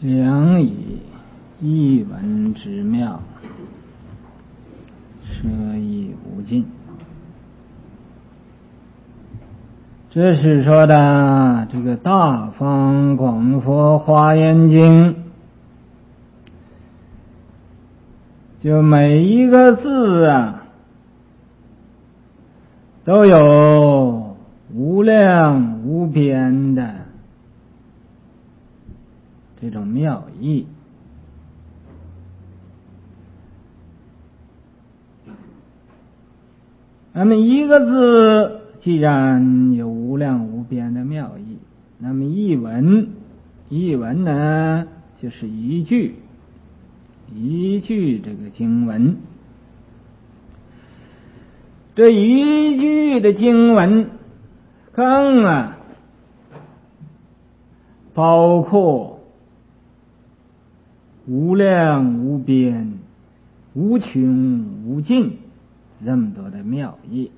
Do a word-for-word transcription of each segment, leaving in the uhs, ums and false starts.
良以一文之妙，奢逸无尽。这是说的这个大方广佛华严经，就每一个字啊都有无量无边的这种妙义。那么一个字既然有无量无边的妙义，那么一文一文呢就是一句一句这个经文，这一句的经文更啊包括无量无边无穷无尽这么多的妙义，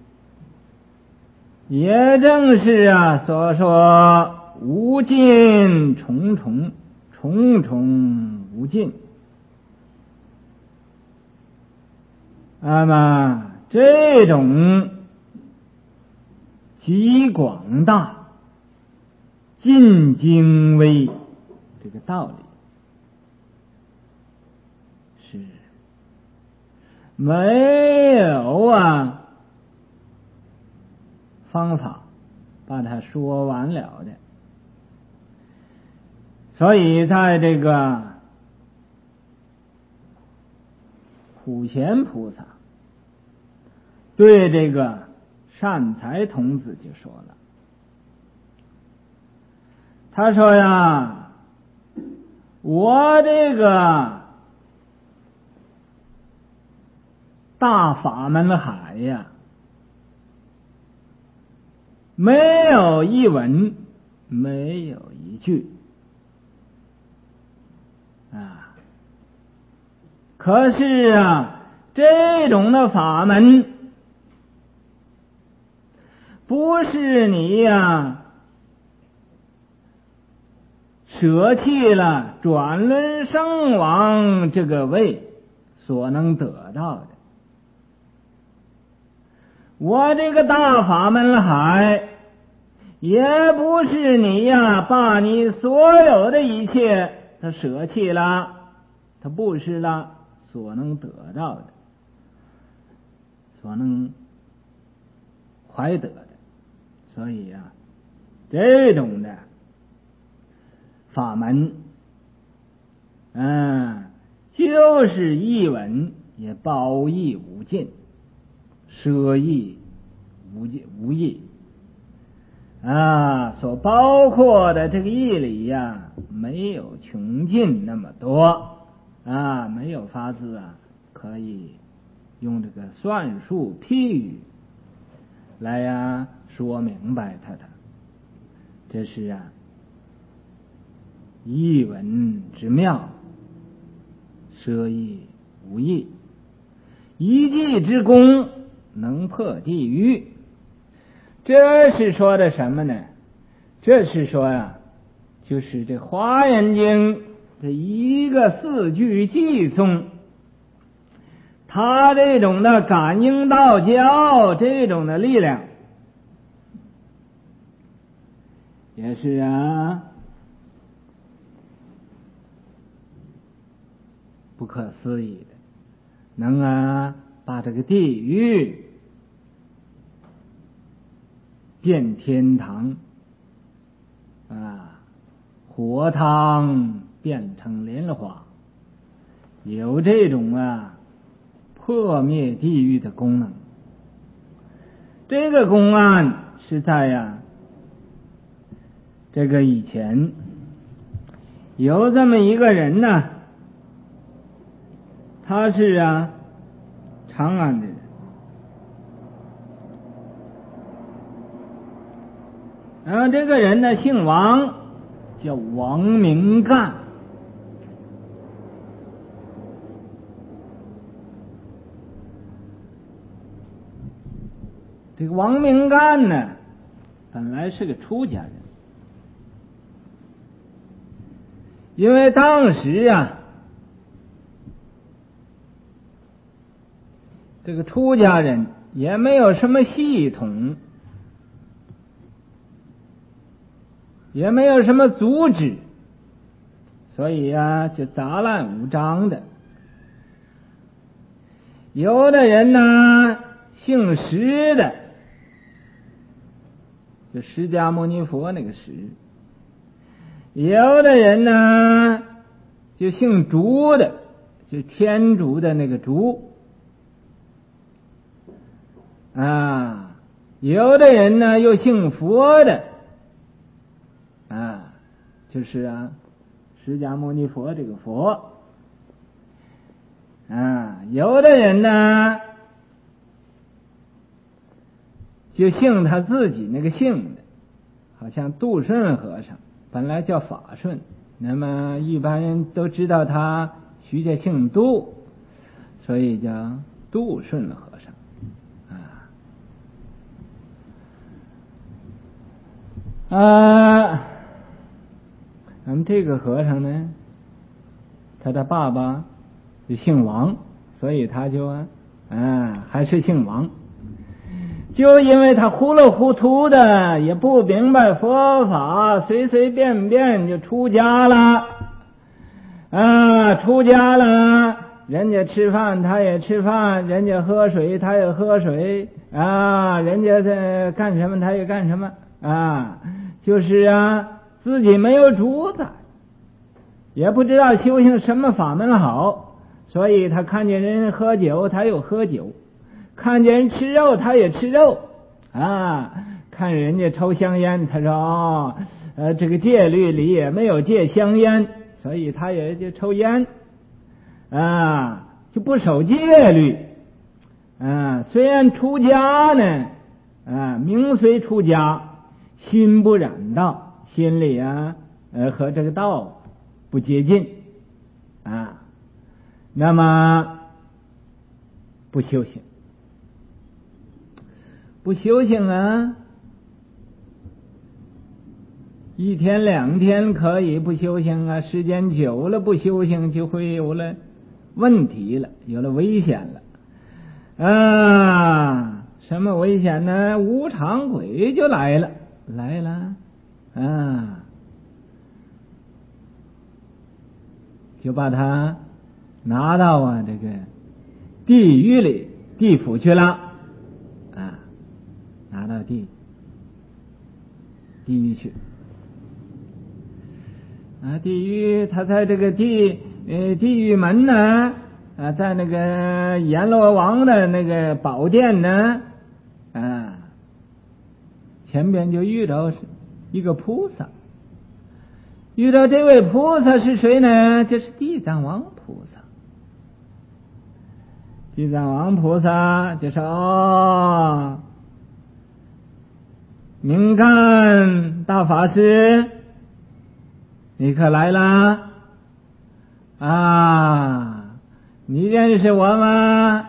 也正是啊所说无尽重重重重无尽。那么这种极广大尽精微这个道理是没有啊方法把它说完了的。所以在这个普贤菩萨对这个善财童子就说了，他说呀，我这个大法门海呀，没有一文，没有一句啊。可是啊，这种的法门不是你呀舍弃了转轮圣王这个位所能得到的。我这个大法门海也不是你呀把你所有的一切他舍弃了，他不是了所能得到的，所能怀得的。所以啊，这种的法门嗯，就是一文也包义无尽，奢逸无尽无异啊，所包括的这个义理呀，没有穷尽那么多啊，没有法子啊可以用这个算术譬喻来呀说明白它的。这是啊一文之妙，奢逸无异，一技之功能破地狱。这是说的什么呢？这是说呀、啊，就是这华严经的一个四句偈颂，它这种的感应道教这种的力量也是啊不可思议的，能啊把这个地狱变天堂啊，火汤变成莲花，有这种啊破灭地狱的功能。这个公案是在呀、啊、这个以前有这么一个人呢，他是啊长安的人，然后这个人呢姓王，叫王明干。这个王明干呢本来是个出家人， 因为当时啊，这个出家人也没有什么系统，也没有什么组织，所以啊，就杂乱无章的。有的人呢，姓释的，就释迦牟尼佛那个释；有的人呢，就姓竺的，就天竺的那个竺啊；有的人呢，又姓佛的啊，就是啊，释迦牟尼佛这个佛啊；有的人呢，就姓他自己那个姓的，好像杜顺和尚本来叫法顺，那么一般人都知道他徐家姓杜，所以叫杜顺和尚啊。啊，那么这个和尚呢，他的爸爸就姓王，所以他就啊，啊还是姓王。就因为他糊里糊涂的，也不明白佛法，随随便便就出家了啊！出家了，人家吃饭他也吃饭，人家喝水他也喝水啊，人家在干什么他也干什么啊，就是啊，自己没有主宰，也不知道修行什么法门好，所以他看见人喝酒他又喝酒，看见人吃肉他也吃肉啊，看人家抽香烟他说哦，呃，这个戒律里也没有戒香烟，所以他也就抽烟啊，就不守戒律啊。虽然出家呢啊，名虽出家，心不染道，心里啊呃和这个道不接近啊，那么不修行。不修行啊，一天两天可以不修行啊，时间久了不修行就会有了问题了，有了危险了啊！什么危险呢？无常鬼就来了，来了啊，就把他拿到啊这个地狱里地府去了啊。拿到地地狱去啊！地狱他在这个地呃地狱门呢啊，在那个阎罗王的那个宝殿呢啊，前边就遇到一个菩萨，遇到这位菩萨是谁呢？就是地藏王菩萨。地藏王菩萨就说哦，明干大法师，你可来了啊！你认识我吗？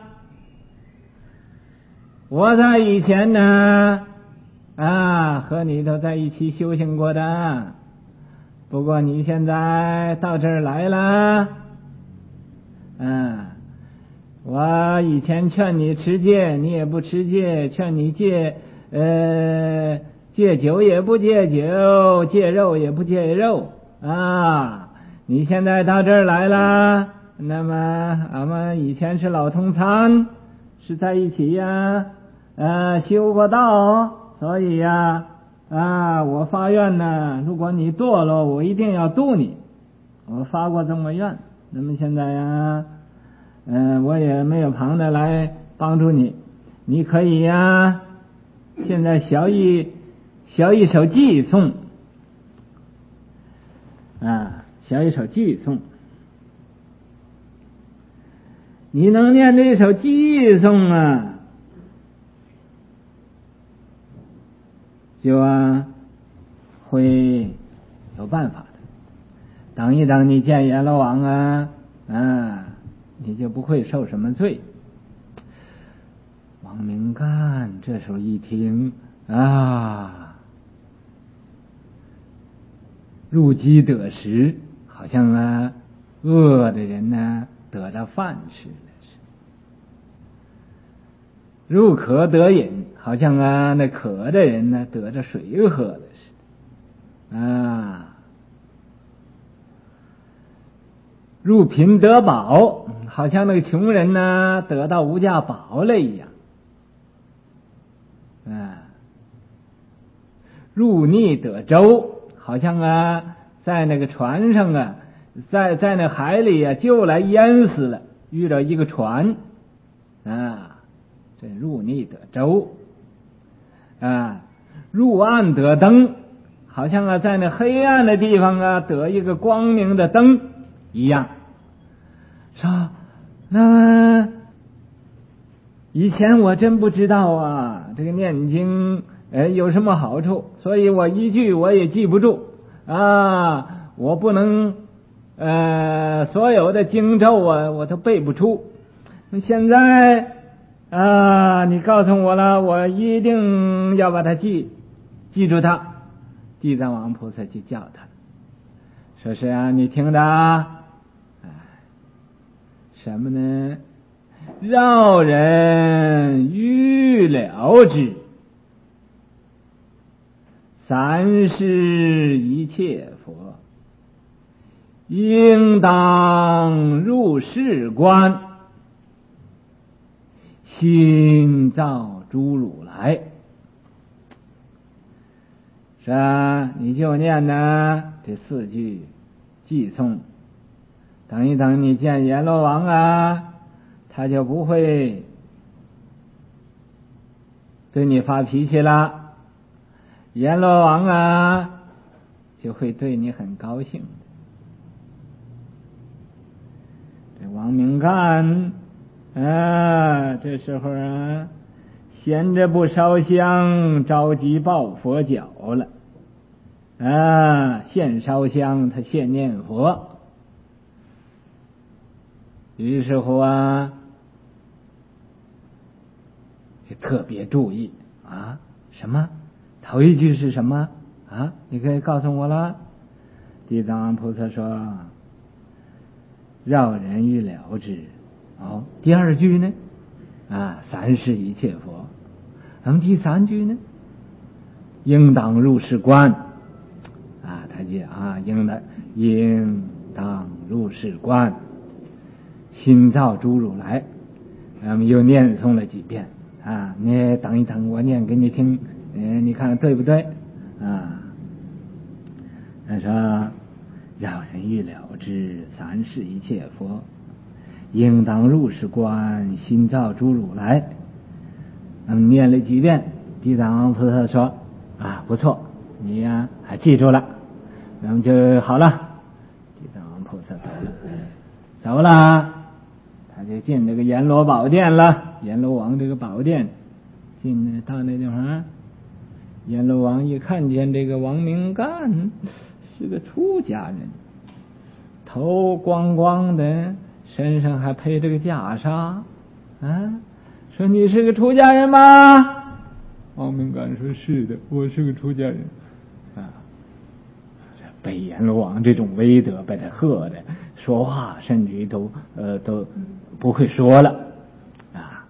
我在以前呢啊，和你都在一起修行过的，不过你现在到这儿来了，嗯，我以前劝你持戒，你也不持戒；劝你戒呃戒酒也不戒酒，戒肉也不戒肉啊！你现在到这儿来了，那么俺们以前是老同参，是在一起呀，呃，修过道，所以呀啊，我发愿呢，如果你堕落，我一定要度你，我发过这么愿。那么现在呀，嗯、呃，我也没有旁的来帮助你，你可以呀，现在学一学一首偈颂啊，学一首偈颂。你能念这首偈颂啊，就啊会有办法的。等一等，你见阎罗王啊啊，你就不会受什么罪。王明干这时候一听啊，入机得食， 好像啊饿的人呢得着饭吃了似的；入渴得饮，好像啊那渴的人呢得着水喝了似的啊；入贫得饱，好像那个穷人呢得到无价宝了一样啊；入逆得舟，好像啊在那个船上啊，在在那海里啊就来淹死了，遇到一个船啊，这入逆得舟啊；入暗得灯，好像啊在那黑暗的地方啊得一个光明的灯一样。说那以前我真不知道啊，这个念经呃有什么好处，所以我一句我也记不住啊，我不能呃所有的经咒啊我都背不出。现在啊你告诉我了，我一定要把它记记住它。地藏王菩萨就叫他，说是啊，你听的啊，什么呢？绕人欲了之，三世一切佛，应当入世观，心造诸如来。是啊，你就念呢这四句偈颂，等一等你见阎罗王啊，他就不会对你发脾气了，阎罗王啊就会对你很高兴。这王明干啊，这时候啊闲着不烧香，着急抱佛脚了啊，现烧香他现念佛。于是乎啊就特别注意啊，什么头一句是什么啊？你可以告诉我了。地藏王菩萨说绕人欲了之。哦，第二句呢啊，三世一切佛。那么第三句呢，应当入世观啊，他就啊应当应当入世观，心造诸如来。那么又念诵了几遍啊，你等一等，我念给你听，呃，你看对不对啊？他说绕人欲了之，三世一切佛，应当入世观，心造诸如来。那么念了几遍，地藏王菩萨说啊，不错，你呀还记住了，那么就好了。地藏王菩萨走了，走了，他就进这个阎罗宝殿了，阎罗王这个宝殿，进到那地方，阎罗王一看见这个王明干是个出家人，头光光的，身上还配着个袈裟啊，说你是个出家人吗？王明干说是的，我是个出家人啊。被阎罗王这种威德被他吓的，说话甚至于都呃都不会说了啊。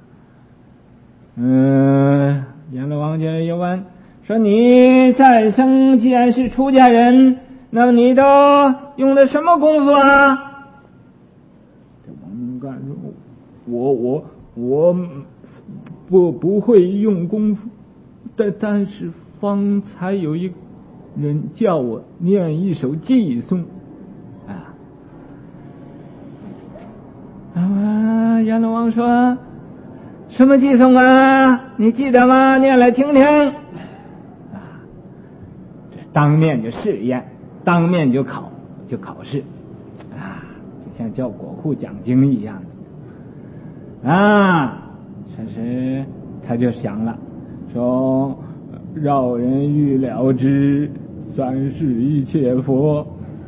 嗯，阎罗王就又问说，你再生既然是出家人，那么你都用的什么功夫啊？这王明干说，我我我不不会用功夫，但但是方才有一人叫我念一首偈颂啊。啊，阎罗王说，什么偈颂啊？你记得吗？念来听听。啊，这当面就试验，当面就考，就考试啊，就像教国库讲经一样的啊。这时他就想了，说绕人欲了之，三世一切佛，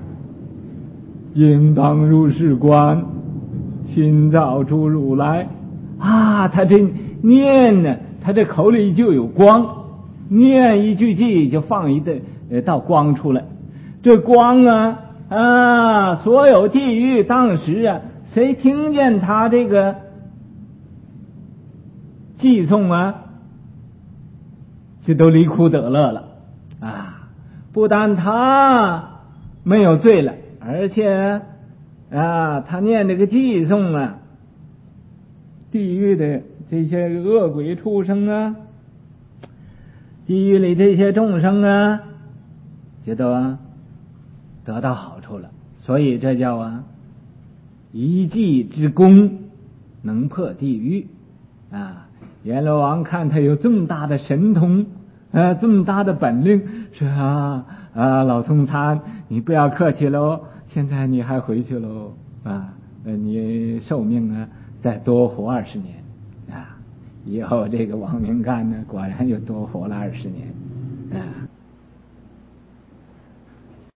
应当入世观，心造诸如来啊。他这念呢，他这口里就有光，念一句偈就放一道光出来，这光啊啊，所有地狱当时啊，谁听见他这个寄送啊，就都离苦得乐了啊！不但他没有罪了，而且啊，他念这个寄送啊，地狱的这些恶鬼畜生啊，地狱里这些众生啊，就都啊得到好处了。所以这叫啊一技之功能破地狱啊！阎罗王看他有这么大的神通啊，这么大的本领，说啊啊老通参，你不要客气喽，现在你还回去喽啊，你寿命啊再多活二十年啊！以后这个王明干呢，果然又多活了二十年。